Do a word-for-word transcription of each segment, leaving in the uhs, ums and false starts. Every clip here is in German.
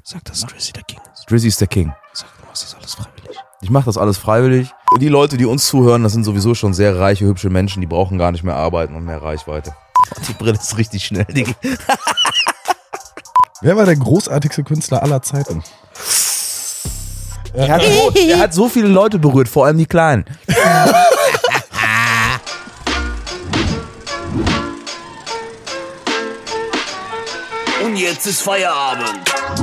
Sag, dass Drizzy der King ist. Drizzy ist der King. Sag, du machst das alles freiwillig. Ich mache das alles freiwillig. Und die Leute, die uns zuhören, das sind sowieso schon sehr reiche, hübsche Menschen, die brauchen gar nicht mehr arbeiten und mehr Reichweite. Die Brille ist richtig schnell, Digga. Wer war der großartigste Künstler aller Zeiten? Er hat, so, er hat so viele Leute berührt, vor allem die Kleinen. Und jetzt ist Feierabend.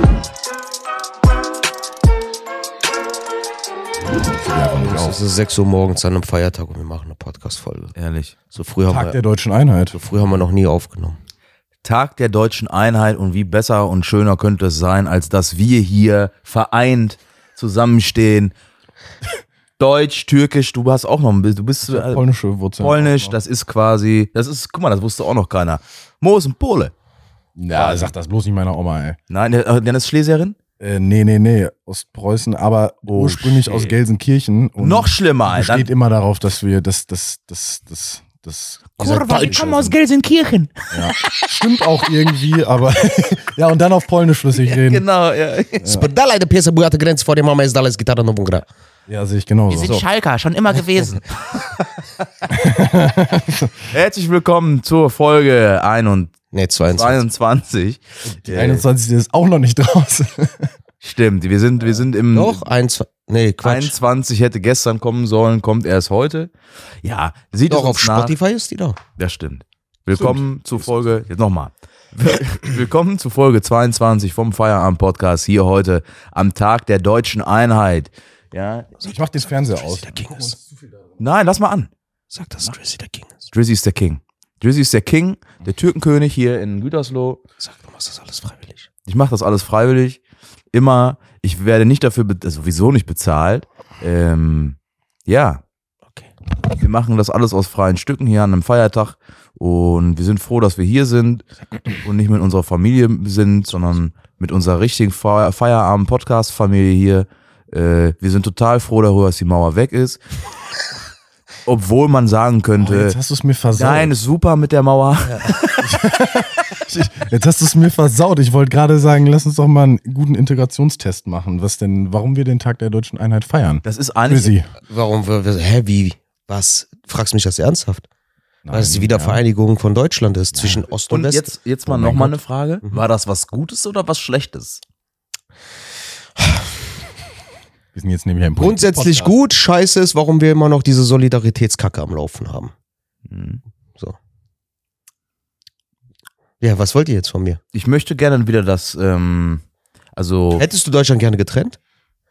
Es ist sechs Uhr morgens an einem Feiertag und wir machen eine Podcast-Folge. Ehrlich. So früh haben Tag wir, der Deutschen Einheit. so früh haben wir noch nie aufgenommen. Tag der deutschen Einheit, und wie besser und schöner könnte es sein, als dass wir hier vereint zusammenstehen. Deutsch, Türkisch, du hast auch noch ein bisschen, du bist äh, Polnische Wurzeln. Polnisch, das ist quasi, das ist, guck mal, das wusste auch noch keiner. Mo ist ein Pole. Ja, sag das bloß nicht meiner Oma, ey. Nein, der, der ist Schlesierin? Äh, nee, nee, nee, Ostpreußen, aber Oh, ursprünglich shit. aus Gelsenkirchen. Und Noch schlimmer, Alter. steht immer darauf, dass wir das, das, das, das, das. Kurwa, ich komme aus Gelsenkirchen. Ja. Stimmt auch irgendwie, aber ja, und dann auf Polnisch flüssig reden. Genau, ja. Spedalaj do piesa była ta Grenze vor der Mama ist dalej z gitarą nową gra. Ja, sehe ich genauso. Wir sind Schalker, schon immer gewesen. Herzlich willkommen zur Folge einundzwanzig. Nee, zweiundzwanzig. Die einundzwanzigste ist auch noch nicht draußen. Stimmt, wir sind, wir sind im Doch, einundzwanzig. Nee, Quatsch. einundzwanzig, hätte gestern kommen sollen, kommt erst heute. Ja, sieht Doch, es auf uns nach. Spotify ist die da. Das stimmt. Willkommen zu Folge, jetzt nochmal. Willkommen zu Folge zweiundzwanzig vom Feierabend-Podcast hier heute am Tag der deutschen Einheit. Ja. Ich mach den Fernseher aus. Der King ist. Nein, lass mal an. Sag, dass Drizzy der King ist. Drizzy ist der King. Drizzy ist der King, der Türkenkönig hier in Gütersloh. Sag, du machst das alles freiwillig. Ich mache das alles freiwillig. Immer. Ich werde nicht dafür, be- sowieso nicht bezahlt. Ähm, ja. Okay. Wir machen das alles aus freien Stücken hier an einem Feiertag. Und wir sind froh, dass wir hier sind und nicht mit unserer Familie sind, sondern mit unserer richtigen Feier- Feierabend-Podcast-Familie hier. Äh, wir sind total froh darüber, dass die Mauer weg ist. Obwohl man sagen Oh, könnte, jetzt hast du es mir versaut. nein, ist super mit der Mauer. Jetzt hast du es mir versaut. Ich wollte gerade sagen, lass uns doch mal einen guten Integrationstest machen. Was denn, warum wir den Tag der Deutschen Einheit feiern? Das ist eigentlich, Drizzy. Warum, wir- wir- hä, wie, was? Fragst du mich das ernsthaft? Nein, Weil es die Wiedervereinigung von Deutschland ist, zwischen Ost und, und West. jetzt, jetzt mal Oh mein nochmal Gott. eine Frage. War das was Gutes oder was Schlechtes? Wir sind jetzt nämlich ein Grundsätzlich Podcast. gut, scheiße ist, warum wir immer noch diese Solidaritätskacke am Laufen haben. Hm. So. Ja, was wollt ihr jetzt von mir? Ich möchte gerne wieder das, ähm, also, Hättest du Deutschland gerne getrennt?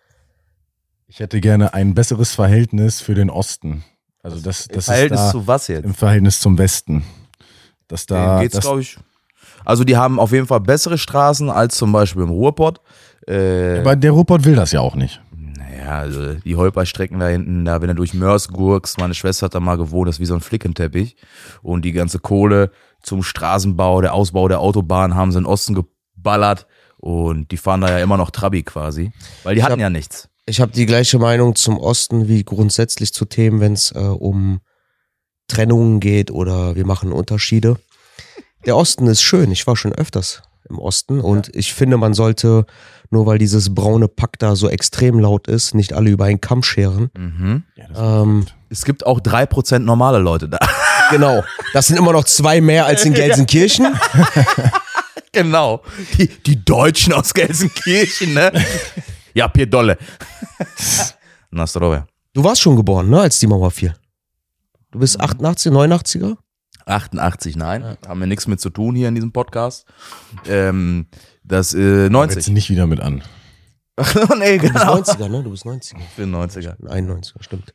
Ich hätte gerne ein besseres Verhältnis für den Osten. Also das, das Verhältnis ist da zu was jetzt? im Verhältnis zum Westen. Dass da, Denen geht's, das, glaube ich. Also die haben auf jeden Fall bessere Straßen als zum Beispiel im Ruhrpott. Äh, aber der Ruhrpott will das ja auch nicht. naja, also die Holperstrecken da hinten, da wenn du durch Mörs gurkst, meine Schwester hat da mal gewohnt, das ist wie so ein Flickenteppich. Und die ganze Kohle zum Straßenbau, der Ausbau der Autobahn haben sie in den Osten geballert. Und die fahren da ja immer noch Trabi quasi. Weil die Ich hatten hab- ja nichts. Ich habe die gleiche Meinung zum Osten wie grundsätzlich zu Themen, wenn es äh, um Trennungen geht oder wir machen Unterschiede. Der Osten ist schön. Ich war schon öfters im Osten und ich finde, man sollte, nur weil dieses braune Pack da so extrem laut ist, nicht alle über einen Kamm scheren. Mhm. Ähm, Es gibt auch drei Prozent normale Leute da. genau. Das sind immer noch zwei mehr als in Gelsenkirchen. Genau. Die, die Deutschen aus Gelsenkirchen, ne? Ja, Pier Dolle. Na, zdrowie. Du warst schon geboren, ne, als die Mauer fiel. Du bist achtundachtzig, neunundachtziger? achtundachtzig, nein. Haben wir nichts mit zu tun hier in diesem Podcast. Ähm, das äh, Jetzt neunzig. nicht wieder mit an. Ach, nee, Du bist genau. neunziger, ne? Du bist neunziger. Ich bin neunziger. einundneunziger, stimmt.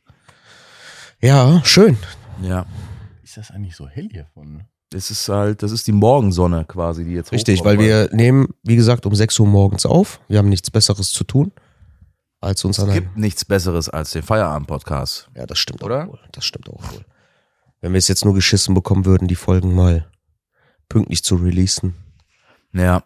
Ja, schön. Ja. Ist das eigentlich so hell hier von? Das ist halt, das ist die Morgensonne quasi, die jetzt Richtig, hochkommt, weil wir nehmen, wie gesagt, um sechs Uhr morgens auf. Wir haben nichts Besseres zu tun, als uns an Es einem... gibt nichts Besseres als den Feierabend-Podcast. Ja, das stimmt Oder? auch wohl. Das stimmt auch wohl. Wenn wir es jetzt nur geschissen bekommen würden, die Folgen mal pünktlich zu releasen. Ja.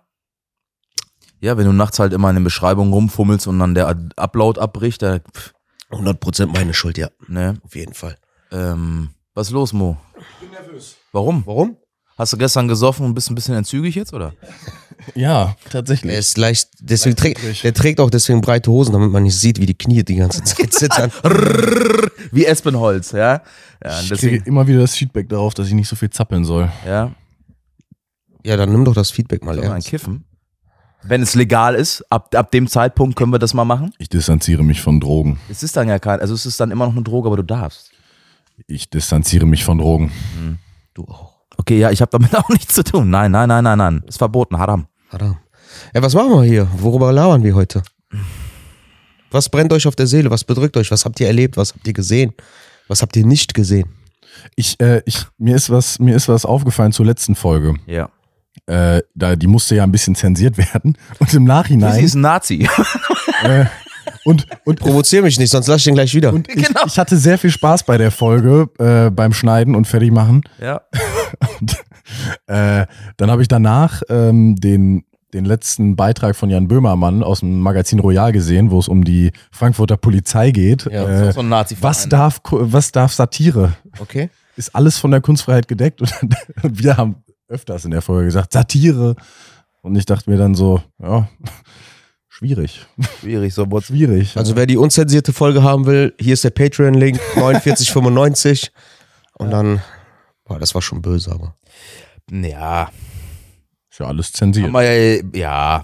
Ja, wenn du nachts halt immer in den Beschreibungen rumfummelst und dann der Upload abbricht, da, pff, hundert Prozent meine Schuld, ja. ne, Auf jeden Fall. ähm, was ist los, Mo? Ich bin nervös. Warum? Warum? Hast du gestern gesoffen und bist ein bisschen entzügig jetzt, oder? Ja, Er tatsächlich. ist leicht, deswegen Leicht trägt, übrig. der trägt auch deswegen breite Hosen, damit man nicht sieht, wie die Knie die ganze Zeit zittern. Wie Espenholz, ja? Ja, und Ich deswegen, kriege immer wieder das Feedback darauf, dass ich nicht so viel zappeln soll. ja, Ja, dann nimm doch das Feedback mal soll man ein ernst. Kiffen? Wenn es legal ist, ab, ab dem Zeitpunkt können wir das mal machen. Ich distanziere mich von Drogen. Es ist dann ja kein, also es ist dann immer noch eine Droge, aber du darfst. Ich distanziere mich von Drogen. Du auch. Okay, ja, ich habe damit auch nichts zu tun. Nein, nein, nein, nein, nein. Ist verboten, haram. Adam. Ja, was machen wir hier? Worüber labern wir heute? Was brennt euch auf der Seele? Was bedrückt euch? Was habt ihr erlebt? Was habt ihr gesehen? Was habt ihr nicht gesehen? Ich, äh, ich, mir ist was, mir ist was aufgefallen zur letzten Folge. Ja. Äh, da, die musste ja ein bisschen zensiert werden. Und im Sie Nachhinein. ist ein Nazi. äh, und, und, Provozier mich nicht, sonst lass ich den gleich wieder. und ich, Genau. ich hatte sehr viel Spaß bei der Folge, äh, beim Schneiden und Fertigmachen. Ja. Und, äh, dann habe ich danach ähm, den, den letzten Beitrag von Jan Böhmermann aus dem Magazin Royal gesehen, wo es um die Frankfurter Polizei geht. Ja, äh, So ein Nazi. was, darf, Ku- was darf Satire? Okay. Ist alles von der Kunstfreiheit gedeckt? Und, und wir haben öfters in der Folge gesagt, Satire. Und ich dachte mir dann so, ja, schwierig. Schwierig, so Wurz. Schwierig. Also wer die unzensierte Folge haben will, hier ist der Patreon-Link, neunundvierzig fünfundneunzig. Und dann, boah, das war schon böse, aber. Ja. ist ja alles zensiert. Haben wir ja, ja.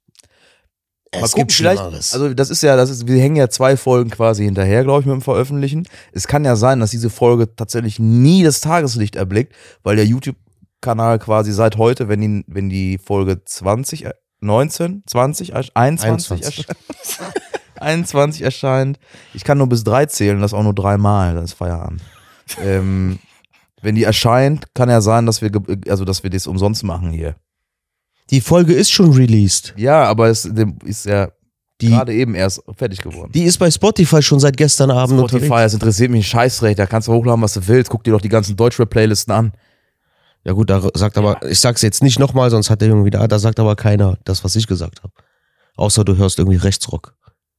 Es gucken, gibt vielleicht, Schlimmeres. also das ist ja, das ist, wir hängen ja zwei Folgen quasi hinterher, glaube ich, mit dem Veröffentlichen. Es kann ja sein, dass diese Folge tatsächlich nie das Tageslicht erblickt, weil der YouTube-Kanal quasi seit heute, wenn die, wenn die Folge zwanzig, äh, neunzehn, zwanzig, einundzwanzig, einundzwanzig. erscheint, einundzwanzig erscheint. Ich kann nur bis drei zählen, das auch nur dreimal, das ist Feierabend. ähm, wenn die erscheint, kann ja sein, dass wir, ge- also dass wir das umsonst machen hier. Die Folge ist schon released. Ja, aber es dem ist ja Die, gerade eben erst fertig geworden. die ist bei Spotify schon seit gestern Abend Spotify, unterwegs. das interessiert mich ein Scheißrecht, da kannst du hochladen, was du willst, guck dir doch die ganzen Deutschrap-Playlisten an. Ja gut, da sagt aber, ich sag's jetzt nicht nochmal, sonst hat der Junge wieder, da sagt aber keiner das, was ich gesagt habe. Außer du hörst irgendwie Rechtsrock.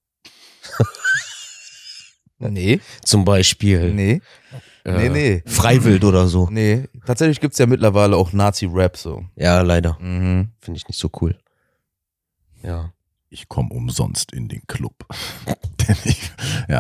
Nee, Zum Beispiel. nee, nee, äh, nee. Freiwild oder so. Nee, tatsächlich gibt's ja mittlerweile auch Nazi-Rap so. Ja, leider. Mhm. Finde ich nicht so cool. Ja. Ich komme umsonst in den Club. Denn ich, ja.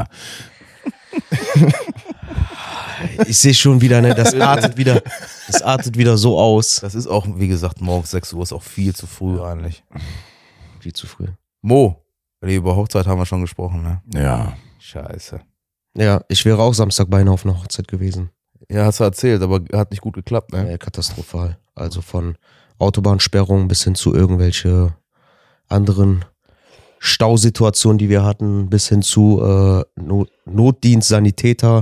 Ich sehe schon wieder, ne, das artet wieder, das artet wieder so aus. Das ist auch, wie gesagt, morgens sechs Uhr ist auch viel zu früh eigentlich. Viel zu früh. Mo, über Hochzeit haben wir schon gesprochen, ne? Ja. Scheiße. Ja, ich wäre auch Samstag beinahe auf einer Hochzeit gewesen. Ja, hast du erzählt, aber hat nicht gut geklappt, ne? Äh, katastrophal. Also von Autobahnsperrungen bis hin zu irgendwelche anderen Stausituationen, die wir hatten, bis hin zu äh, Not Notdienst, Sanitäter,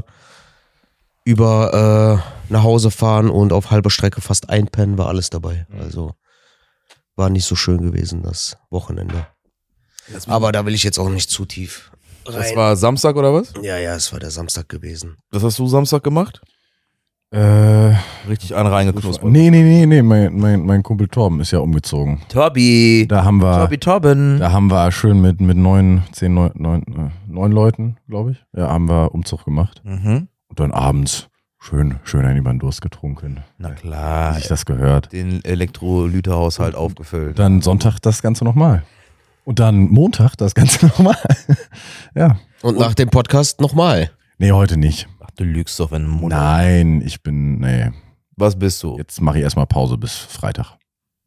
über äh, nach Hause fahren und auf halber Strecke fast einpennen, war alles dabei. Also war nicht so schön gewesen, das Wochenende. Aber da will ich jetzt auch nicht zu tief rein. Das war Samstag oder was? Ja, ja, es war der Samstag gewesen. Was hast du Samstag gemacht? Äh, Richtig einen reingeknuspert. nee, nee, nee, nee, mein, mein, mein Kumpel Torben ist ja umgezogen. Tobi. Da haben wir, Tobi Tobben. da haben wir schön mit, mit neun, zehn, neun, neun, äh, neun Leuten, glaube ich. Ja, haben wir Umzug gemacht. Mhm. Und dann abends schön, schön einen über den Durst getrunken. Na Wie klar. sich das gehört. Den Elektrolytehaushalt aufgefüllt. Dann Sonntag das Ganze nochmal. Und dann Montag das Ganze nochmal. Ja. Und nach dem Podcast nochmal. Nee, heute nicht. Ach, du lügst doch, wenn du Mutter. Nein, ich bin, nee. Was bist du? Jetzt mache ich erstmal Pause bis Freitag.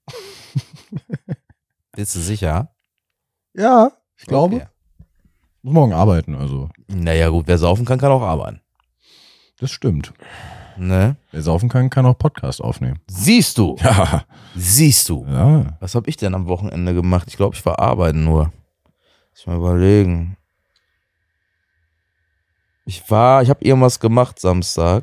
Bist du sicher? Ja, ich glaube. Okay. Muss morgen arbeiten, also. Naja, gut, wer saufen kann, kann auch arbeiten. Das stimmt. Ne? Wer saufen kann, kann auch Podcast aufnehmen. Siehst du. Ja. Siehst du. Ja. Was habe ich denn am Wochenende gemacht? Ich glaube, ich war arbeiten nur. Muss ich mal überlegen. Ich war, ich habe irgendwas gemacht Samstag.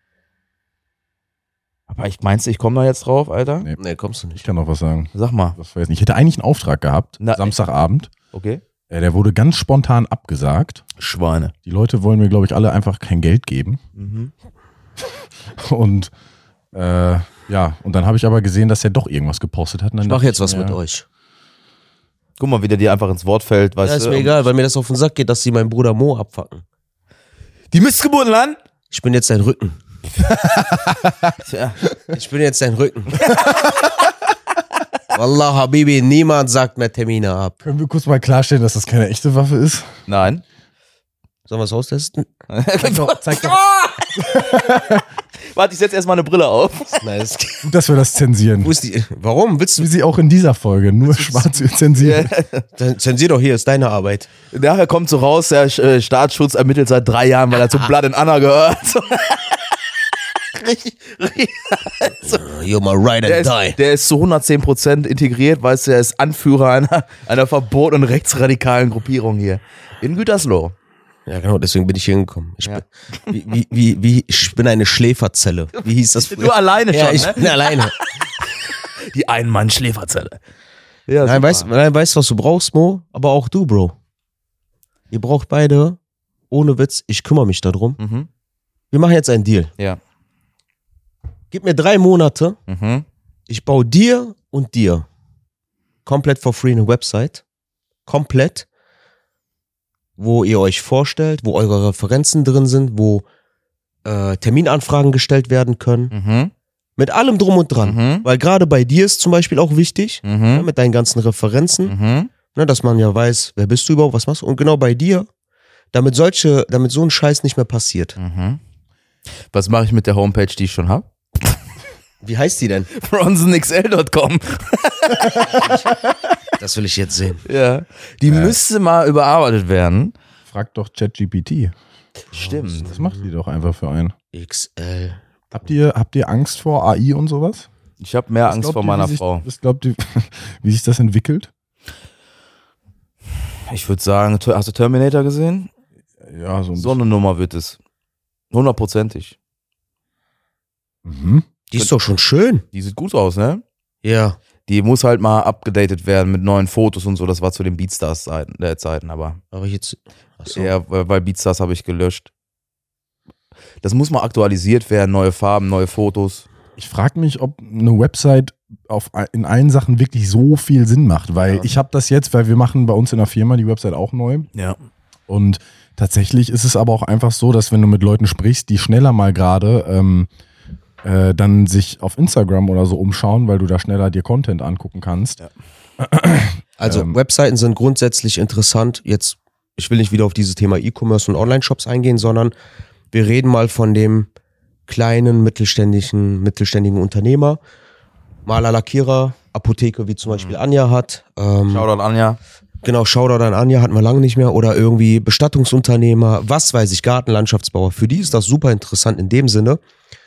Aber ich meinst du, ich komme da jetzt drauf, Alter? Nee. Nee, kommst du Ich nicht. kann noch was sagen. Sag mal. Das war jetzt nicht. Ich hätte eigentlich einen Auftrag gehabt, Na, Samstagabend. Okay. Äh, Der wurde ganz spontan abgesagt. Schweine. Die Leute wollen mir, glaube ich, alle einfach kein Geld geben. Mhm. Und äh, ja, und dann habe ich aber gesehen, dass er doch irgendwas gepostet hat. Und dann Ich mach dachte jetzt was mir, mit euch. Guck mal, wie der dir einfach ins Wort fällt, weißt Ja, ist du? mir egal, weil mir das auf den Sack geht, dass sie meinen Bruder Mo abfacken. Die Missgeburtenland? Ich bin jetzt sein Rücken. Tja. Ich bin jetzt dein Rücken. Wallah, Habibi, niemand sagt mehr Termine ab. Können wir kurz mal klarstellen, dass das keine echte Waffe ist? Nein. Sollen wir es austesten? Zeig doch, zeig doch. Warte, ich setze erstmal eine Brille auf. Nice. Gut, dass wir das zensieren. Wo ist die? Warum? Willst Wie du? sie auch in dieser Folge, nur schwarz zensieren. Dann zensier doch hier, ist deine Arbeit. Nachher kommt so raus, der äh, Staatsschutz ermittelt seit drei Jahren, weil er zu Blood and Honor gehört. richtig, richtig. You're my ride Der and ist, die. der ist zu hundertzehn Prozent integriert, weißt du, er ist Anführer einer, einer verbotenen rechtsradikalen Gruppierung hier. In Gütersloh. Ja, genau, deswegen bin ich hier hingekommen. Ich, Ja. bin, wie, wie, wie, wie, ich bin eine Schläferzelle. Wie hieß das früher? Du alleine schon, Ja, ich ne? bin alleine. Die Ein-Mann-Schläferzelle. Ja, Nein, super. weißt, nein, weißt du, was du brauchst, Mo? Aber auch du, Bro. Ihr braucht beide, ohne Witz, ich kümmere mich darum. Mhm. Wir machen jetzt einen Deal. Ja. Gib mir drei Monate, Mhm. ich baue dir und dir komplett for free eine Website. Komplett. Wo ihr euch vorstellt, wo eure Referenzen drin sind, wo äh, Terminanfragen gestellt werden können. Mhm. Mit allem drum und dran. Mhm. Weil gerade bei dir ist zum Beispiel auch wichtig, ne, Mhm. mit deinen ganzen Referenzen, Mhm. ne, dass man ja weiß, wer bist du überhaupt, was machst du. Und genau bei dir, damit solche, damit so ein Scheiß nicht mehr passiert. Mhm. Was mache ich mit der Homepage, die ich schon habe? Wie heißt die denn? bronson x l punkt com. Das will ich jetzt sehen. Ja. Die müsste mal überarbeitet werden. Frag doch ChatGPT. Stimmt. Das macht die doch einfach für einen. X L. Habt ihr, habt ihr Angst vor A I und sowas? Ich habe mehr Was Angst glaubt vor ihr, meiner wie sich, Frau. Was glaubt ihr, wie sich das entwickelt? Ich würde sagen, hast du Terminator gesehen? Ja, so ein So eine Nummer wird es. Hundertprozentig. Mhm. Die ist doch schon schön. Die sieht gut aus, ne? Ja. Die muss halt mal abgedatet werden mit neuen Fotos und so. Das war zu den Beatstars-Zeiten, der Zeiten, aber Aber jetzt. Achso. ja, weil Beatstars habe ich gelöscht. Das muss mal aktualisiert werden, neue Farben, neue Fotos. Ich frage mich, ob eine Website auf, in allen Sachen wirklich so viel Sinn macht, weil Ja. ich habe das jetzt, weil wir machen bei uns in der Firma die Website auch neu Ja. und tatsächlich ist es aber auch einfach so, dass wenn du mit Leuten sprichst, die schneller mal gerade ähm, äh, dann sich auf Instagram oder so umschauen, weil du da schneller dir Content angucken kannst. Ja. Also Ähm. Webseiten sind grundsätzlich interessant. Jetzt, ich will nicht wieder auf dieses Thema E-Commerce und Online-Shops eingehen, sondern wir reden mal von dem kleinen, mittelständischen, mittelständigen Unternehmer. Maler, Lackierer, Apotheke, wie zum Beispiel Anja hat. Ähm, Shoutout Anja. Genau, Shoutout an Anja hatten wir lange nicht mehr. Oder irgendwie Bestattungsunternehmer, was weiß ich, Gartenlandschaftsbauer. Für die ist das super interessant in dem Sinne.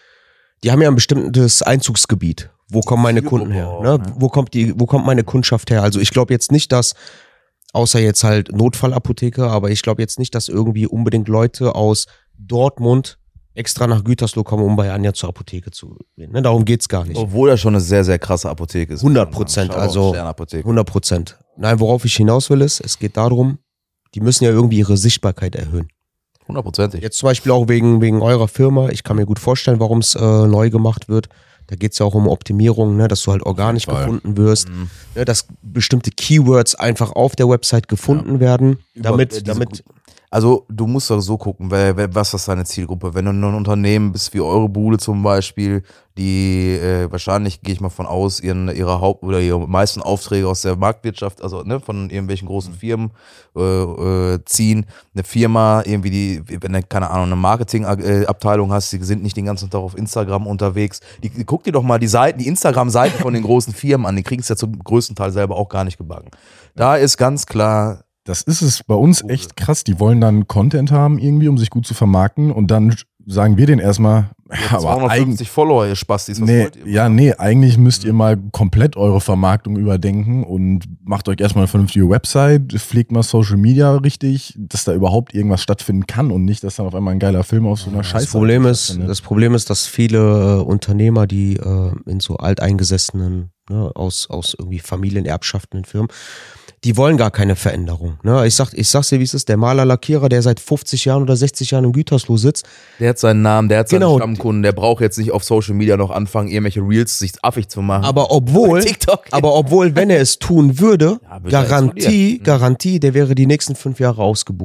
Die haben ja ein bestimmtes Einzugsgebiet. Wo kommen meine Kunden her? Ne? Wo kommt die, wo kommt meine Kundschaft her? Also ich glaube jetzt nicht, dass, außer jetzt halt Notfallapotheke, aber ich glaube jetzt nicht, dass irgendwie unbedingt Leute aus Dortmund extra nach Gütersloh kommen, um bei Anja zur Apotheke zu gehen. Ne? Darum geht's gar nicht. Obwohl das schon eine sehr, sehr krasse Apotheke ist. hundert Prozent, Shoutout also Sternapotheke. hundert Prozent. Nein, worauf ich hinaus will ist, es geht darum, die müssen ja irgendwie ihre Sichtbarkeit erhöhen. Hundertprozentig. Jetzt zum Beispiel auch wegen, wegen eurer Firma. Ich kann mir gut vorstellen, warum es äh, neu gemacht wird. Da geht's ja auch um Optimierung, ne, dass du halt organisch Fall. gefunden wirst, Mhm. ne, dass bestimmte Keywords einfach auf der Website gefunden werden, Über- damit, diese damit, Also du musst doch so gucken, wer, wer, was ist deine Zielgruppe? Wenn du ein Unternehmen bist wie eure Bude zum Beispiel, die äh, wahrscheinlich, gehe ich mal von aus, ihren, ihre Haupt- oder ihre meisten Aufträge aus der Marktwirtschaft, also ne, von irgendwelchen großen Firmen äh, äh, ziehen. Eine Firma, irgendwie die, wenn du, keine Ahnung, eine Marketingabteilung hast, die sind nicht den ganzen Tag auf Instagram unterwegs. Die, die, guck dir doch mal die Seiten, die Instagram-Seiten von den großen Firmen an, die kriegen es ja zum größten Teil selber auch gar nicht gebacken. Da ist ganz klar, Das ist es bei uns echt krass. Die wollen dann Content haben irgendwie, um sich gut zu vermarkten und dann sagen wir denen erstmal, ja, aber eigentlich, zweihundertfünfzig Follower, ihr Spastis, was nee, wollt ihr? ja, nee, eigentlich müsst ihr mal komplett eure Vermarktung überdenken und macht euch erstmal eine vernünftige Website, pflegt mal Social Media richtig, dass da überhaupt irgendwas stattfinden kann und nicht, dass dann auf einmal ein geiler Film aus so einer Scheiße das Problem ist, stattfindet. das Problem ist, dass viele äh, Unternehmer, die äh, in so alteingesessenen, ne, aus, aus irgendwie Familienerbschaften in Firmen, die wollen gar keine Veränderung. Ne? Ich sag, ich sag's dir, wie es ist, der Maler, Lackierer, der seit fünfzig Jahren oder sechzig Jahren in Gütersloh sitzt, Der hat seinen Namen, der hat seine Genau. Stammkunden, der braucht jetzt nicht auf Social Media noch anfangen, irgendwelche Reels sich affig zu machen. aber obwohl, Bei TikTok. aber obwohl, wenn er es tun würde, Ja, wird er Garantie, explodieren. Mhm. Garantie, der wäre die nächsten fünf Jahre ausgebucht.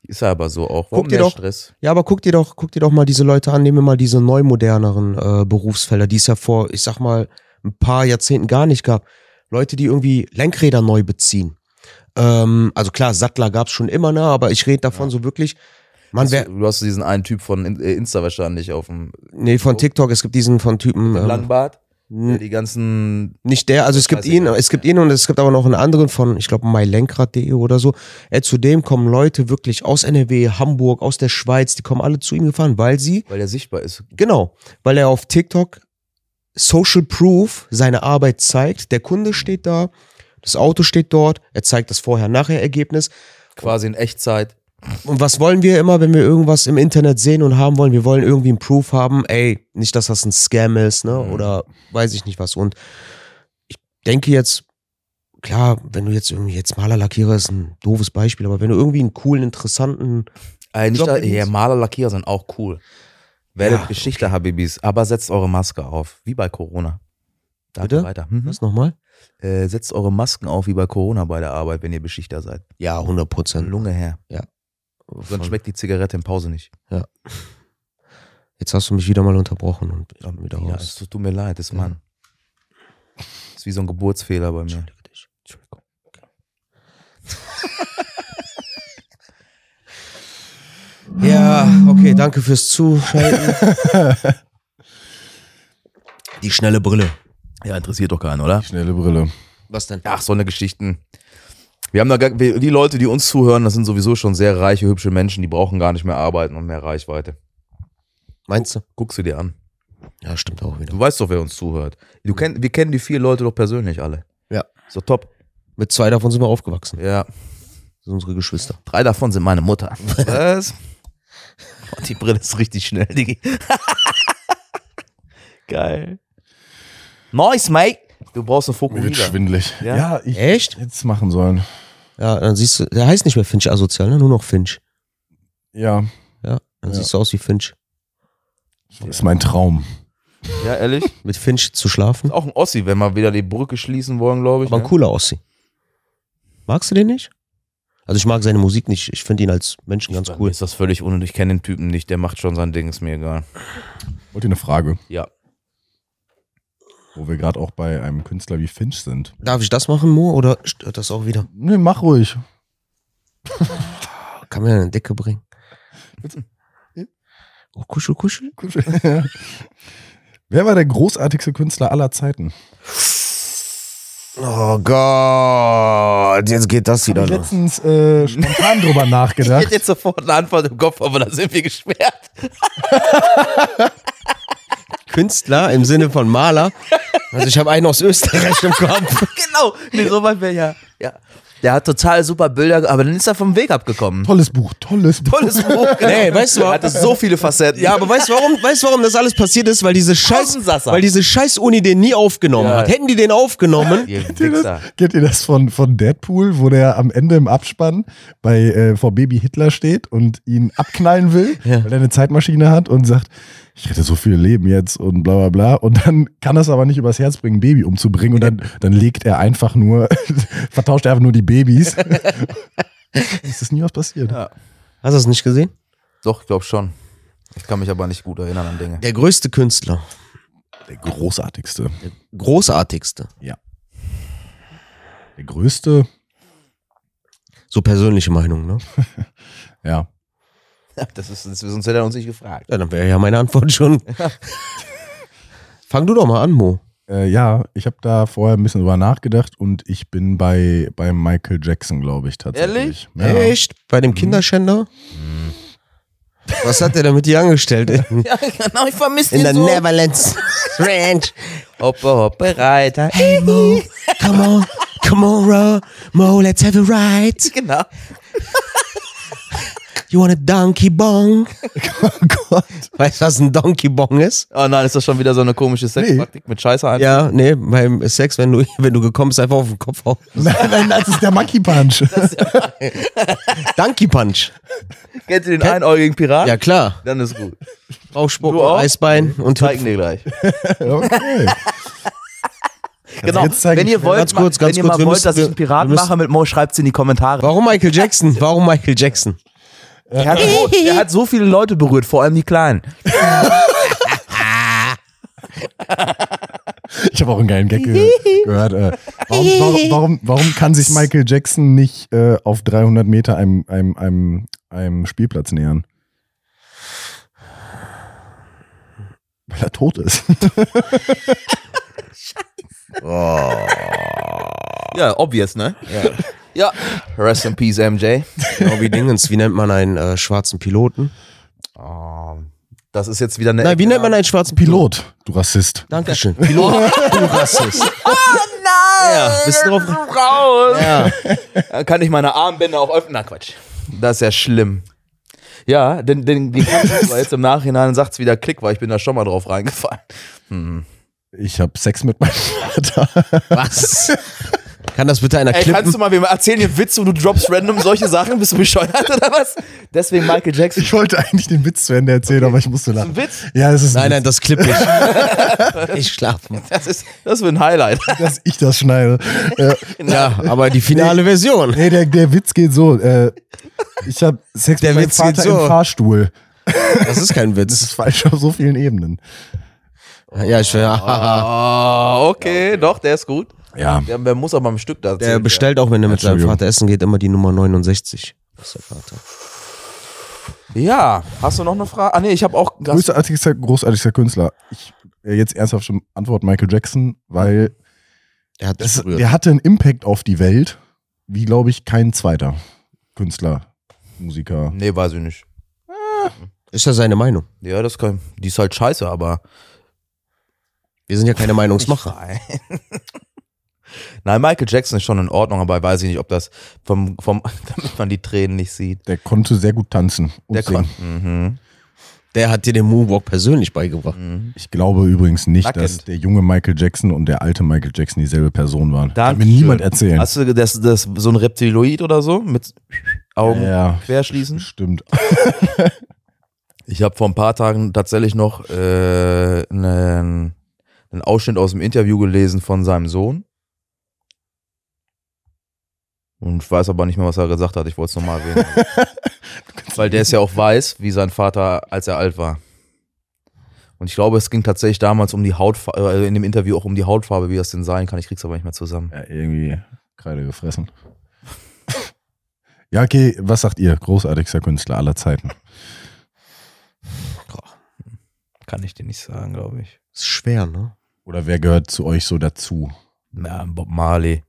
Ist ja aber so auch. Warum Guck dir mehr doch- Stress? Ja, aber guck dir doch, guck dir doch mal diese Leute an, nehmen wir mal diese neu moderneren äh, Berufsfelder, die es ja vor, ich sag mal, ein paar Jahrzehnten gar nicht gab. Leute, die irgendwie Lenkräder neu beziehen. Ähm, also klar, Sattler gab's schon immer, ne, aber ich rede davon so wirklich, man wär, Du hast diesen einen Typ von In- äh, Insta wahrscheinlich auf dem nee, von TikTok, es gibt diesen von Typen, ähm, Langbart. n- Der die ganzen. nicht der, also es gibt ihn, Scheißegal. es gibt ihn und es gibt aber noch einen anderen von, ich glaube, mylenkrad punkt de oder so. Äh, zudem kommen Leute wirklich aus N R W, Hamburg, aus der Schweiz, die kommen alle zu ihm gefahren, weil sie Weil der sichtbar ist. Genau, weil er auf TikTok Social Proof seine Arbeit zeigt. Der Kunde steht da, das Auto steht dort, er zeigt das Vorher-Nachher-Ergebnis. Quasi in Echtzeit. Und was wollen wir immer, wenn wir irgendwas im Internet sehen und haben wollen? Wir wollen irgendwie einen Proof haben, ey, nicht, dass das ein Scam ist, ne? Mhm. Oder weiß ich nicht was. Und ich denke jetzt, klar, wenn du jetzt irgendwie, jetzt Malerlackierer ist ein doofes Beispiel, aber wenn du irgendwie einen coolen, interessanten, Äh, nicht Job da, ist- ja, Maler, Lackierer sind auch cool. Werdet Ja, Geschichte, Habibis. Aber setzt eure Maske auf. Wie bei Corona. Da Bitte? weiter. Mhm. was nochmal? Äh, setzt eure Masken auf wie bei Corona bei der Arbeit, wenn ihr Beschichter seid. Ja, hundert Prozent. Lunge her. Sonst schmeckt die Zigarette in Pause nicht. Jetzt hast du mich wieder mal unterbrochen und ich bin wieder Ja, raus. es tut tut mir leid, das ist Ja. Mann. Das ist wie so ein Geburtsfehler bei mir. Entschuldige dich. Entschuldigung. Ja, okay, danke fürs Zuschalten. Die schnelle Brille. Ja, interessiert doch keinen, oder? Schnelle Brille. Was denn? Ach, so eine Geschichten. Wir haben da gar, wir- die Leute, die uns zuhören, das sind sowieso schon sehr reiche, hübsche Menschen, die brauchen gar nicht mehr arbeiten und mehr Reichweite. Meinst du? Guck sie dir an. Ja, stimmt auch wieder. Du weißt doch, wer uns zuhört. Du kenn, wir kennen die vier Leute doch persönlich alle. Ja. So top. Mit zwei davon sind wir aufgewachsen. Ja. Das sind unsere Geschwister. Drei davon sind meine Mutter. Was? Oh, die Brille ist richtig schnell, Digi. Geil. Nice, mate. Du brauchst eine Mir wird Fokuhila. schwindelig. Ja? Ja, ich Echt? hätte es machen sollen. Ja, dann siehst du, der heißt nicht mehr Finch asozial, ne? Nur noch Finch. Ja, Ja, dann Ja. siehst du aus wie Finch. das ist mein Traum. Ja, ehrlich? Mit Finch zu schlafen. Ist auch ein Ossi, wenn wir wieder die Brücke schließen wollen, glaube ich. Aber ein ne? cooler Ossi. Magst du den nicht? Also ich mag seine Musik nicht. Ich finde ihn als Menschen ganz Mir cool. ist das völlig unnötig. Ich kenne den Typen nicht. Der macht schon sein Ding, ist mir egal. Wollt ihr eine Frage, Ja. wo wir gerade auch bei einem Künstler wie Finch sind? Darf ich das machen, Mo? Oder stört das auch wieder? Nee, mach ruhig. Kann mir eine Decke bringen? Oh, kuschel, kuschel. Wer war der großartigste Künstler aller Zeiten? Oh Gott, jetzt geht das Hab wieder ich los. letztens äh, spontan drüber Ich nachgedacht. hätte jetzt sofort eine Antwort im Kopf, aber da sind wir gesperrt. Künstler im Sinne von Maler. Also ich habe einen aus Österreich im Kopf. Genau. Nee, so weit wäre ja. Ja. Der hat total super Bilder, aber dann ist er vom Weg abgekommen. Tolles Buch, tolles Buch. Tolles Buch. Nee, weißt du Er was? hatte so viele Facetten. Ja, aber weißt du warum? Weißt du warum das alles passiert ist? Weil diese Scheiß, Tausendsasser. weil diese Scheiß Uni den nie aufgenommen Ja. hat. Hätten die den aufgenommen, Ihr Kennt ihr Wichser. das, kennt ihr das von, von Deadpool, wo der am Ende im Abspann bei äh, vor Baby Hitler steht und ihn abknallen will, Ja. weil er eine Zeitmaschine hat und sagt, ich rette so viele Leben jetzt und bla bla bla. Und dann kann das aber nicht übers Herz bringen, ein Baby umzubringen. Und dann, dann legt er einfach nur, vertauscht er einfach nur die Babys. Es ist nie was passiert. Ja. hast du das nicht gesehen? Doch, ich glaube schon. Ich kann mich aber nicht gut erinnern an Dinge. Der größte Künstler, Der großartigste. großartigste, Der größte, so persönliche Meinung, ne? ja. Das ist, das, sonst hätte er uns nicht gefragt. Ja, dann wäre ja meine Antwort schon. Fang du doch mal an, Mo. Äh, ja, ich habe da vorher ein bisschen drüber nachgedacht und ich bin bei, bei Michael Jackson, glaube ich, tatsächlich. Ja. Echt? Bei dem Kinderschänder? Was hat der da mit dir angestellt? In, Ja, genau, ich vermisse in ihn der so. Neverlands Ranch. Hoppe, hoppe, Reiter. Hey Mo, come on, come on, Ro, Mo, let's have a ride. Genau. You want a donkey bong? Oh Gott. Weißt du, was ein Donkey Bong ist? Oh nein, ist das schon wieder so eine komische Sexpraktik mit Scheiße einfach? Ja, nee, beim Sex, wenn du, wenn du gekommen bist, einfach auf den Kopf hauen. Nein, nein, das ist der Monkey Punch. Donkey Punch. Kennt ihr den einäugigen Piraten? Ja, klar. Dann ist gut. Draufspucken, Du auch? Eisbein und Zeigen dir gleich. Okay. Genau. jetzt zeigen- Wenn ihr wollt, Ganz kurz, mal, ganz wenn ihr kurz, mal wir wollt, müssen- dass ich wir- einen Piraten wir müssen- mache mit Mo, schreibt es in die Kommentare. Warum Michael Jackson? Warum Michael Jackson? Er hat, so, er hat so viele Leute berührt, vor allem die Kleinen. Ich habe auch einen geilen Gag ge gehört. Äh, warum, warum, warum, warum kann sich Michael Jackson nicht äh, auf dreihundert Meter einem, einem, einem, einem Spielplatz nähern? Weil er tot ist. Oh. Ja, obvious, ne? Ja. Ja. Rest in peace, M J. Genau wie Dingens. Wie nennt man einen äh, schwarzen Piloten? Oh, das ist jetzt wieder eine. Nein, wie nennt man einen schwarzen Pilot? Pilot, du Rassist. Dankeschön. Pilot, du Rassist. Oh nein! Ja, bist du drauf? Raus! Ja. Dann kann ich meine Armbänder auch öffnen. Na Quatsch. Das ist ja schlimm. Ja, denn, denn die war jetzt im Nachhinein sagt's wieder Klick, weil ich bin da schon mal drauf reingefallen. Hm. Ich habe Sex mit meinem Vater. Was? Kann das bitte einer Ey, klippen? kannst du mal, wir erzählen dir Witze und du droppst random solche Sachen? Bist du bescheuert oder was? Deswegen Michael Jackson. Ich wollte eigentlich den Witz zu Ende erzählen, okay. aber ich musste lachen. Ist das ein Witz? Ja, das ist ein Nein, nein, Witz, das klipp ich. Ich schlafen. Das ist, das ist ein Highlight. dass ich das schneide. äh, Ja, aber die finale Version. nee, der, der Witz geht so. Äh, ich habe Sex Der mit meinem Witz geht Vater so. im Fahrstuhl. Das ist kein Das Witz. ist falsch auf so vielen Ebenen. Ja, ich ja. Oh, okay, doch, der ist gut. Ja. Der, der muss aber im Stück da Der bestellt auch, wenn er mit seinem Entschuldigung. Vater essen geht, immer die Nummer neunundsechzig. Das ist der Vater. Ja, hast du noch eine Frage? Ah nee, ich habe auch. Großartigster, großartigster Künstler. Ich äh, jetzt ernsthaft schon Antwort Michael Jackson, weil Er hat das, das berührt. der hatte einen Impact auf die Welt, wie glaube ich kein zweiter Künstler, Musiker. Nee, weiß ich nicht. Ist ja seine Meinung. Ja, das kann. Die ist halt scheiße, aber. Wir sind ja keine Meinungsmacher. Nein. Nein, Michael Jackson ist schon in Ordnung, aber weiß ich nicht, ob das vom, vom damit man die Tränen nicht sieht. Der konnte sehr gut tanzen und Der singen. kann. Mhm. Der hat dir den Moonwalk persönlich beigebracht. Mhm. Ich glaube übrigens nicht, Nackend. dass der junge Michael Jackson und der alte Michael Jackson dieselbe Person waren. Kann mir Dankeschön. niemand erzählen. Hast du das, das so ein Reptiloid oder so mit Augen ja, querschließen? stimmt. Ich habe vor ein paar Tagen tatsächlich noch äh, einen, einen Ausschnitt aus dem Interview gelesen von seinem Sohn. Und ich weiß aber nicht mehr, was er gesagt hat. Ich wollte es nochmal erwähnen. Weil der ist ja auch weiß, wie sein Vater, als er alt war. Und ich glaube, es ging tatsächlich damals um die Hautfarbe, äh, in dem Interview auch um die Hautfarbe, wie das denn sein kann. Ich krieg's aber nicht mehr zusammen. Ja, irgendwie Kreide gefressen. Ja, okay, was sagt ihr? Großartigster Künstler aller Zeiten. Kann ich dir nicht sagen, glaube ich. Ist schwer, ne? Oder wer gehört zu euch so dazu? Ja, Bob Marley.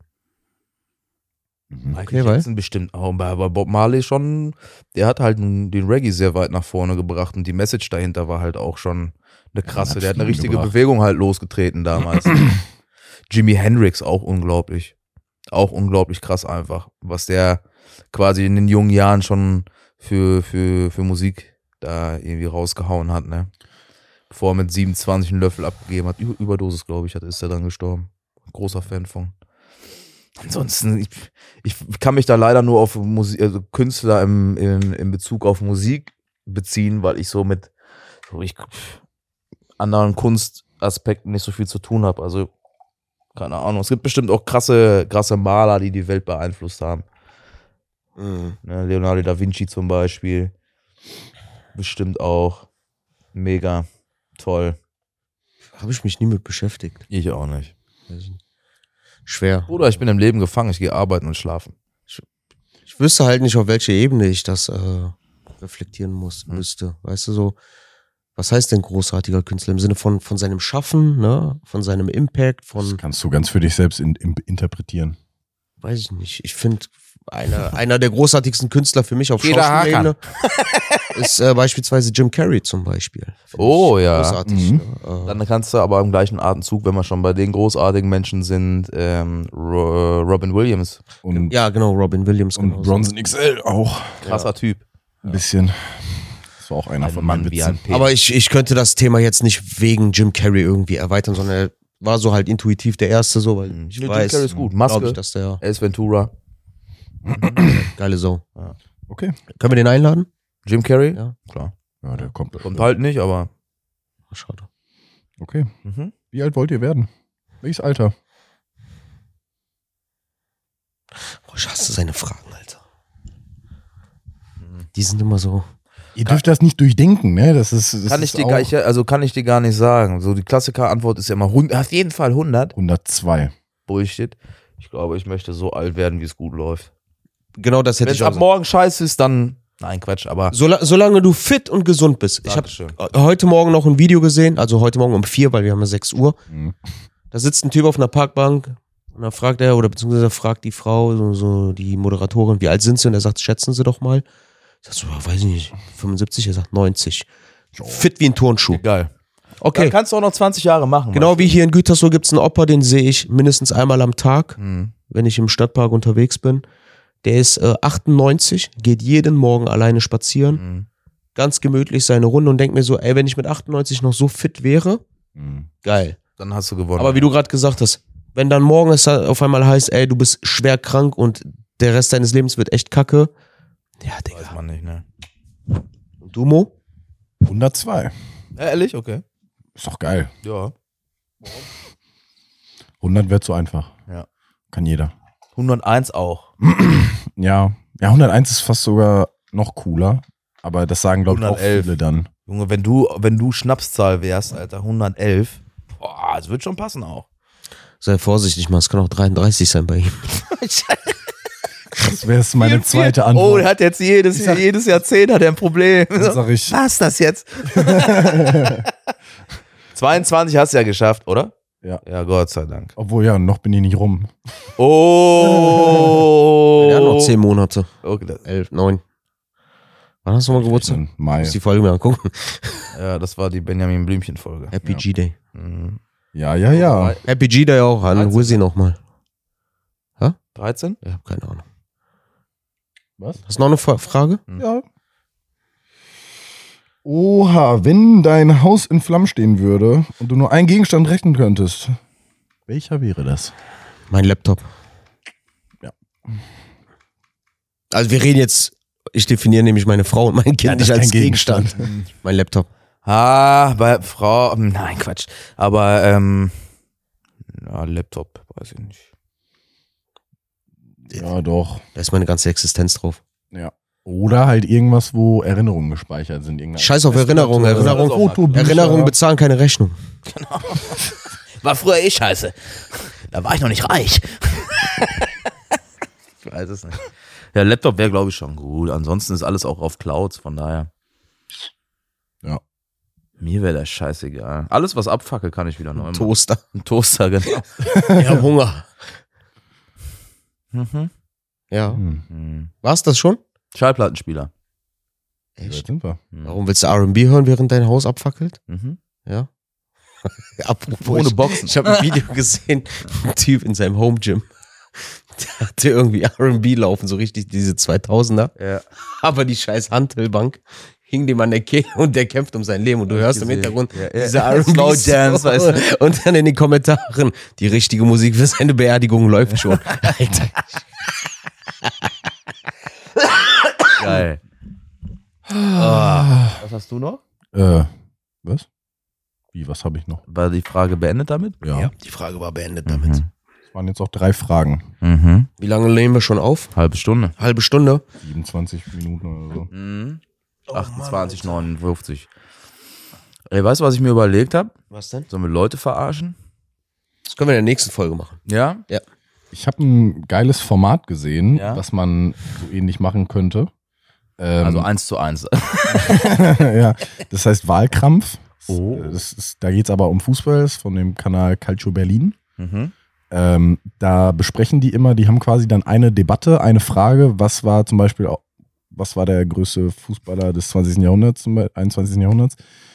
Mhm. Michael weil? Jackson bestimmt auch, aber Bob Marley schon, der hat halt den Reggae sehr weit nach vorne gebracht und die Message dahinter war halt auch schon eine krasse. hat Der hat eine viel richtige gebracht. Bewegung halt losgetreten damals. Jimi Hendrix auch unglaublich. Auch unglaublich krass einfach, was der quasi in den jungen Jahren schon für, für, für Musik da irgendwie rausgehauen hat, ne? Bevor er mit siebenundzwanzig einen Löffel abgegeben hat, Über- Überdosis, glaube ich, hat, ist er dann gestorben. Großer Fan von. Ansonsten, ich, ich kann mich da leider nur auf Musik, also Künstler im, in, in Bezug auf Musik beziehen, weil ich so mit so ich, anderen Kunstaspekten nicht so viel zu tun habe. Also, keine Ahnung. Es gibt bestimmt auch krasse, krasse Maler, die die Welt beeinflusst haben. Mhm. Ne, Leonardo da Vinci zum Beispiel. Bestimmt auch. Mega. Toll. Habe ich mich nie mit beschäftigt. Ich auch nicht. Schwer. Bruder, ich bin im Leben gefangen. Ich gehe arbeiten und schlafen. Ich wüsste halt nicht, auf welche Ebene ich das äh, reflektieren muss, müsste. Weißt du so, was heißt denn großartiger Künstler? Im Sinne von, von seinem Schaffen, ne? Von seinem Impact, Das von, kannst du ganz für dich selbst in, in, interpretieren. weiß ich nicht. Ich finde, einer, einer der großartigsten Künstler für mich auf Jeder Schauspielebene ist äh, beispielsweise Jim Carrey zum Beispiel. Find Oh, ich ja. Großartig. Mhm. Ne? Äh, Dann kannst du aber im gleichen Atemzug, wenn wir schon bei den großartigen Menschen sind, ähm, Ro- Robin Williams. Und, ja, genau, Robin Williams. und genauso. Bronson X L auch. Krasser Typ. Ein bisschen. Das war auch einer Ein von Mann meinen wie ein Witzen. Peter. Aber ich, ich könnte das Thema jetzt nicht wegen Jim Carrey irgendwie erweitern, sondern er war so halt intuitiv der Erste, so, weil Mhm. ich Ja, Jim weiß, Carrey ist gut. glaube Maske. ich, dass der Ace Ventura. geile Sau. Okay. Können wir den einladen? Jim Carrey? Ja. Klar. Ja, der kommt. Kommt halt nicht, aber. Schade. Okay. Mhm. Wie alt wollt ihr werden? Welches Alter? Boah, ich hasse seine Fragen, Alter. Die sind immer so. Ihr dürft das nicht durchdenken, ne? Das ist, das Kann ist ich dir auch gar, ich, also kann ich dir gar nicht sagen. So die Klassiker-Antwort ist ja immer hundert, auf jeden Fall hundert. hundertzwei. Bullshit. Ich glaube, ich möchte so alt werden, wie es gut läuft. Genau das hätte Wenn ich es auch ab morgen scheiße ist, dann, nein, Quatsch, aber Sola- solange du fit und gesund bist. Ich habe Dankeschön. heute Morgen noch ein Video gesehen, also heute Morgen um vier, weil wir haben ja sechs Uhr. Mhm. Da sitzt ein Typ auf einer Parkbank und dann fragt er, oder beziehungsweise fragt die Frau, so, so die Moderatorin, wie alt sind sie? Und er sagt, schätzen Sie doch mal. Ich sag so, ja, weiß ich nicht, fünfundsiebzig, er sagt neunzig. Fit wie ein Turnschuh. geil. Okay, Dann kannst du auch noch zwanzig Jahre machen. genau wie hier in Gütersloh gibt's einen Opa, den sehe ich mindestens einmal am Tag, Mhm. wenn ich im Stadtpark unterwegs bin. Der ist äh, achtundneunzig, geht jeden Morgen alleine spazieren, Mhm. ganz gemütlich seine Runde und denkt mir so, ey, wenn ich mit achtundneunzig noch so fit wäre, Mhm. geil. Dann hast du gewonnen. Aber wie du gerade gesagt hast, wenn dann morgen es auf einmal heißt, ey, du bist schwer krank und der Rest deines Lebens wird echt kacke. Ja, weiß Digga. man nicht, ne? Und du, Mo? hundertzwei. Ja, ehrlich? Okay. Ist doch geil. Ja. hundert wird zu einfach. Ja. Kann jeder. hunderteins auch. Ja. Ja, hunderteins ist fast sogar noch cooler. Aber das sagen, glaube ich, auch hundertelf. viele dann. Junge, wenn du, wenn du Schnapszahl wärst, Alter, hundertelf, boah, das wird schon passen auch. Sei vorsichtig, man, es kann auch dreiunddreißig sein bei ihm. Das wäre meine zweite Oh, Antwort. der hat jetzt jedes, sag- jedes Jahrzehnt hat er ein Problem. Dann sag ich, Was das jetzt? zweiundzwanzig hast du ja geschafft, oder? Ja. Ja, Gott sei Dank. obwohl ja, noch bin ich nicht rum. Oh. Er hat noch zehn Monate. Okay, das, Elf, neun. Wann hast du mal Geburtstag? Im Mai. Muss die Folge mir angucken. ja, das war die Benjamin Blümchen-Folge. Happy Ja. G-Day. Mhm. Ja, ja, ja. Happy G-Day auch an dreizehn. Wizzy nochmal. dreizehn? Ja, keine Ahnung. Was? Hast du noch eine Fra- Frage? Ja. Oha, wenn dein Haus in Flammen stehen würde und du nur einen Gegenstand retten könntest, welcher wäre das? Mein Laptop. Ja. Also wir reden jetzt, ich definiere nämlich meine Frau und mein Kind nicht als Gegenstand. Mein Laptop. Ah, bei Frau, nein, Quatsch. Aber, ähm, ja, Laptop, weiß ich nicht. Ja, doch. Da ist meine ganze Existenz drauf. Ja. Oder halt irgendwas, wo Erinnerungen gespeichert sind. Irgendeine Scheiß auf Erinnerungen. Festplatte, Erinnerung, Fotobücher. Erinnerungen bezahlen keine Rechnung. War früher eh scheiße. Da war ich noch nicht reich. Ich weiß es nicht. Ja, Laptop wäre, glaube ich, schon gut. Ansonsten ist alles auch auf Clouds, von daher. Ja. Mir wäre das scheißegal. Alles, was abfackelt, kann ich wieder neu machen. Toaster. Ein Toaster, genau. Ja, Hunger. Mhm. Ja. Hm. Mhm. War's das schon? Schallplattenspieler. Wie weit sind wir? Mhm. Warum willst du R und B hören, während dein Haus abfackelt? Mhm. Ja. Apropos, Ohne ich, Boxen. Ich habe ein Video gesehen, ein Typ in seinem Home Gym. Der hatte irgendwie R und B laufen, so richtig diese zweitausender. Ja. Aber die scheiß Hantelbank hing dem an der Kehle und der kämpft um sein Leben und du hörst im gesehen. Hintergrund Ja, ja. diese R und B Slow Dance, weißt du. und dann in den Kommentaren, die richtige Musik für seine Beerdigung läuft schon. Alter. Geil. Ah. Was hast du noch? Äh, was? Wie, was habe ich noch? War die Frage beendet damit? Ja. Die Frage war beendet damit. Mhm. Es waren jetzt auch drei Fragen. Mhm. Wie lange nehmen wir schon auf? Halbe Stunde. Halbe Stunde? siebenundzwanzig Minuten oder so. Mhm. achtundzwanzig, neunundfünfzig. Ey, weißt du, was ich mir überlegt habe? Was denn? Sollen wir Leute verarschen? Das können wir in der nächsten Folge machen. Ja? Ich habe ein geiles Format gesehen, Ja. was man so ähnlich machen könnte. Ähm, Also eins zu eins. ja, das heißt Wahlkampf. Oh. Das ist, da geht es aber um Fußball, das ist von dem Kanal Calcio Berlin. Mhm. Ähm, da besprechen die immer, die haben quasi dann eine Debatte, eine Frage, was war zum Beispiel, auch- was war der größte Fußballer des zwanzigsten Jahrhunderts, zum Beispiel, einundzwanzigsten Jahrhunderts.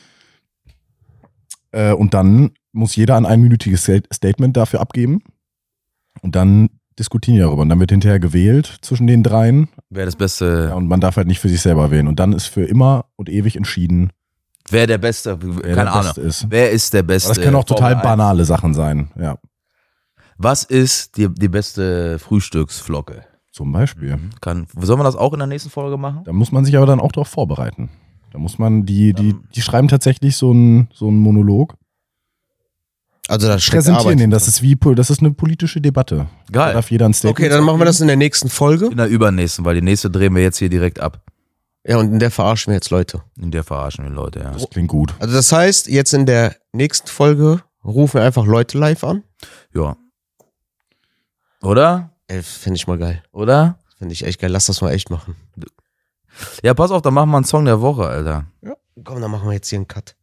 Äh, und dann muss jeder ein einminütiges Statement dafür abgeben. Und dann diskutieren die darüber. Und dann wird hinterher gewählt zwischen den dreien. Wer das Beste, Ja, und man darf halt nicht für sich selber wählen. Und dann ist für immer und ewig entschieden, wer der Beste, wer keine der Ahnung. Beste ist. Wer ist der Beste? Aber das können auch total Formel eins? banale Sachen sein. Ja, Was ist die, die beste Frühstücksflocke? zum Beispiel. Kann, sollen wir das auch in der nächsten Folge machen? Da muss man sich aber dann auch darauf vorbereiten. Da muss man, die, die, die schreiben tatsächlich so einen so einen Monolog. Also da steckt Präsentieren Arbeit den, das hinter. ist wie, po- das ist eine politische Debatte. Da Geil. darf jeder ein Statement Okay, dann machen wir das in der nächsten Folge. In der übernächsten, weil die nächste drehen wir jetzt hier direkt ab. Ja, und in der verarschen wir jetzt Leute. In der verarschen wir Leute, ja. Das klingt gut. Also das heißt, jetzt in der nächsten Folge rufen wir einfach Leute live an. Ja. Oder? Ey, finde ich mal geil. Oder? Finde ich echt geil. Lass das mal echt machen. Ja, pass auf, dann machen wir einen Song der Woche, Alter. Komm, dann machen wir jetzt hier einen Cut.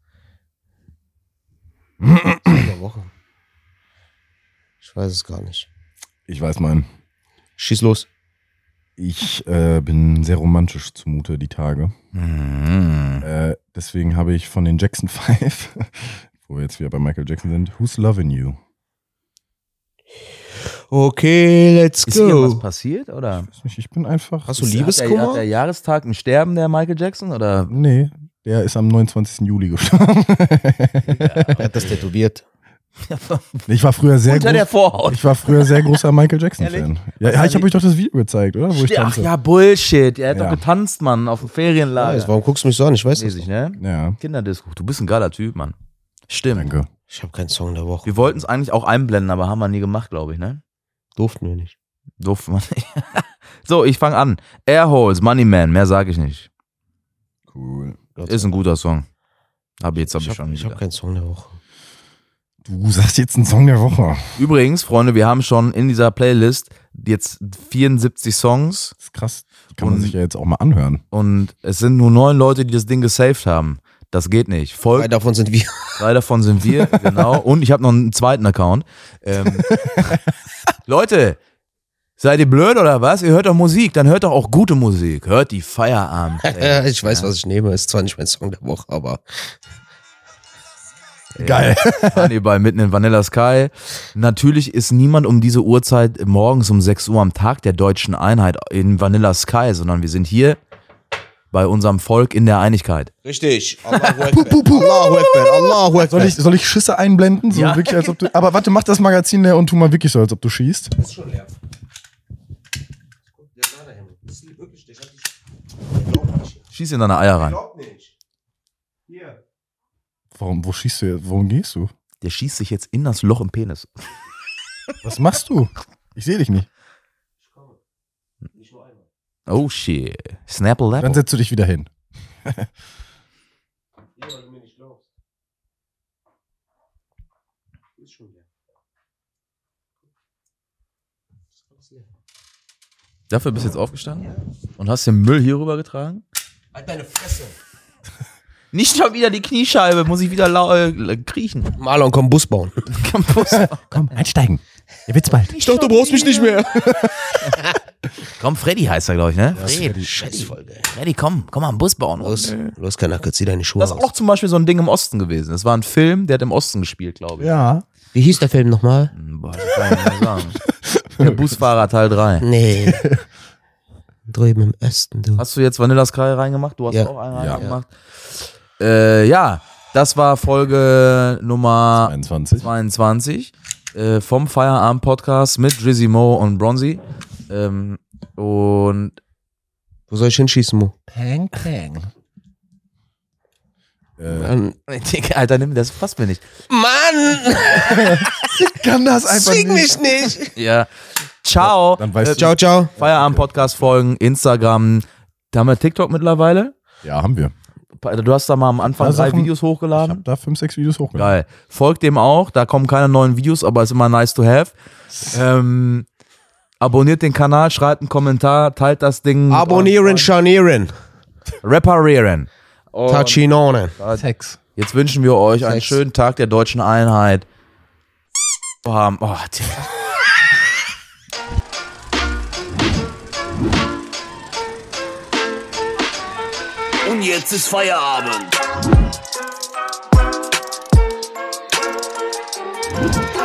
Song der Woche. Ich weiß es gar nicht. Ich weiß meinen. Schieß los. Ich äh, bin sehr romantisch zumute die Tage. Mhm. Äh, deswegen habe ich von den Jackson Five, wo wir jetzt wieder bei Michael Jackson sind, Who's Lovin' You? Okay, let's Ist hier was go. passiert, oder? Weiß nicht, Ich bin einfach. Hast du Hat der, Liebeskummer? hat der Jahrestag ein Sterben der Michael Jackson, oder? Nee, der ist am neunundzwanzigsten Juli gestorben. Er hat das tätowiert. Ich war früher sehr Unter der groß, Vorhaut. ich war früher sehr großer Michael Jackson-Fan. Ehrlich? Ja, ja, ich habe euch doch das Video gezeigt, oder? Wo ich Ach tanze. ja, Bullshit. Er hat Ja. doch getanzt, Mann, auf dem Ferienlager. Weiß, warum guckst du mich so an? Ich weiß das Mäßig, doch. ne? Ja, Kinderdisco. Du bist ein geiler Typ, Mann. Stimmt. danke. Ich habe keinen Song der Woche. Wir wollten es eigentlich auch einblenden, aber haben wir nie gemacht, glaube ich, ne? Durften wir nicht. Durfte man nicht. So, ich fange an. Airholes, Money Man, mehr sage ich nicht. Cool. Ist ein guter Song. Hab jetzt hab ich, Ich schon habe hab wieder. keinen Song der Woche. Du sagst jetzt einen Song der Woche. Übrigens, Freunde, wir haben schon in dieser Playlist jetzt vierundsiebzig Songs Das ist krass. Die kann man Und- sich ja jetzt auch mal anhören. und es sind nur neun Leute, die das Ding gesaved haben. Das geht nicht. Zwei Folgt, davon sind wir. drei davon sind wir, genau. Und ich habe noch einen zweiten Account. Ähm, Leute, seid ihr blöd oder was? Ihr hört doch Musik, dann hört doch auch gute Musik. Hört die Feierabend. Ja, ich weiß, was ich nehme. Ist zwar nicht mein Song der Woche, aber Geil. Hannibal mitten in Vanilla Sky. Natürlich ist niemand um diese Uhrzeit morgens um sechs Uhr am Tag der deutschen Einheit in Vanilla Sky, sondern wir sind hier bei unserem Volk in der Einigkeit. richtig. Allahu Akbar. Allahu Akbar. Allahu Akbar. Soll ich, soll ich Schüsse einblenden? So Ja. wirklich, als ob du, aber warte, mach das Magazin leer und tu mal wirklich so, als ob du schießt. ist schon leer. Der sah dahin. Das ist wirklich, der hat dich. Glaub nicht. Schieß in deine Eier rein. Glaub nicht. Hier. Warum, wo schießt du jetzt? Worum gehst du? Der schießt sich jetzt in das Loch im Penis. Was machst du? Ich sehe dich nicht. Ich komme. Nicht nur einmal. Oh shit. Snapple Dann Lapple. setzt du dich wieder hin. Hier, weil du mir nicht glaubst. Ist schon leer. Ist alles leer. Dafür bist du jetzt aufgestanden und hast den Müll hier rüber getragen? Halt deine Fresse. Nicht schon wieder die Kniescheibe, muss ich wieder lau äh, kriechen. Marlon, komm Bus bauen. Komm, einsteigen. Ihr wird's bald. Ich dachte, du brauchst mich nicht mehr. Komm, Freddy heißt er, glaube ich, ne? Freddy. Scheißfolge. Freddy, komm, komm mal am Bus bauen. Los, los, Kanake, zieh deine Schuhe Das ist aus. auch zum Beispiel so ein Ding im Osten gewesen. Das war ein Film, der hat im Osten gespielt, glaube ich. Ja. Wie hieß der Film nochmal? Hm, Boah, das kann ich nicht mehr sagen. Der Busfahrer Teil drei. Nee. Drüben im Osten, du. Hast du jetzt Vanilla Sky reingemacht? Du hast Ja. auch einen Ja. reingemacht. Äh, ja, das war Folge Nummer zweiundzwanzig. zweiundzwanzig äh, vom Feierabend Podcast mit Drizzy Mo und Bronzy. Ähm, und Wo soll ich hinschießen, Mo? Pang, pang. Äh, Mann, Alter, nimm das passt mir nicht. Mann! kann das einfach Zwing nicht. mich nicht! Ja. Ciao. Dann weißt Äh, du. Ciao, ciao. Feierabend Podcast folgen, Instagram. Da haben wir TikTok mittlerweile. Ja, haben wir. Du hast da mal am Anfang Ja, drei Sachen- Videos Ich habe hochgeladen. da fünf, sechs Videos hochgeladen. Geil. Folgt dem auch. Da kommen keine neuen Videos, aber ist immer nice to have. Ähm, abonniert den Kanal, schreibt einen Kommentar, teilt das Ding. Abonnieren, scharnieren. Reparieren. Und Tachinone. Sex. jetzt wünschen wir euch einen Sex. schönen Tag der deutschen Einheit. Oh, oh, tja. Und jetzt ist Feierabend.